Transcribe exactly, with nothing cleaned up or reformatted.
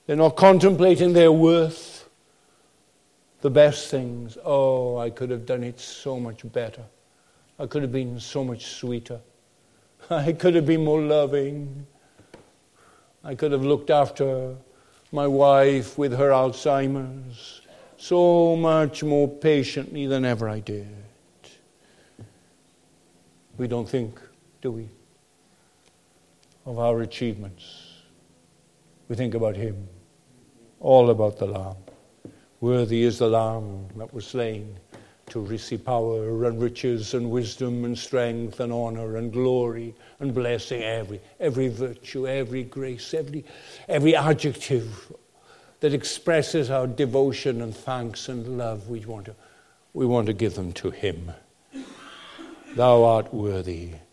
They're not contemplating their worth, the best things. Oh, I could have done it so much better. I could have been so much sweeter. I could have been more loving. I could have looked after my wife with her Alzheimer's so much more patiently than ever I did. We don't think, do we, of our achievements. We think about him, all about the Lamb. Worthy is the Lamb that was slain to receive power and riches and wisdom and strength and honor and glory and blessing, every every virtue, every grace, every every adjective that expresses our devotion and thanks and love. We want to we want to give them to him. Thou art worthy.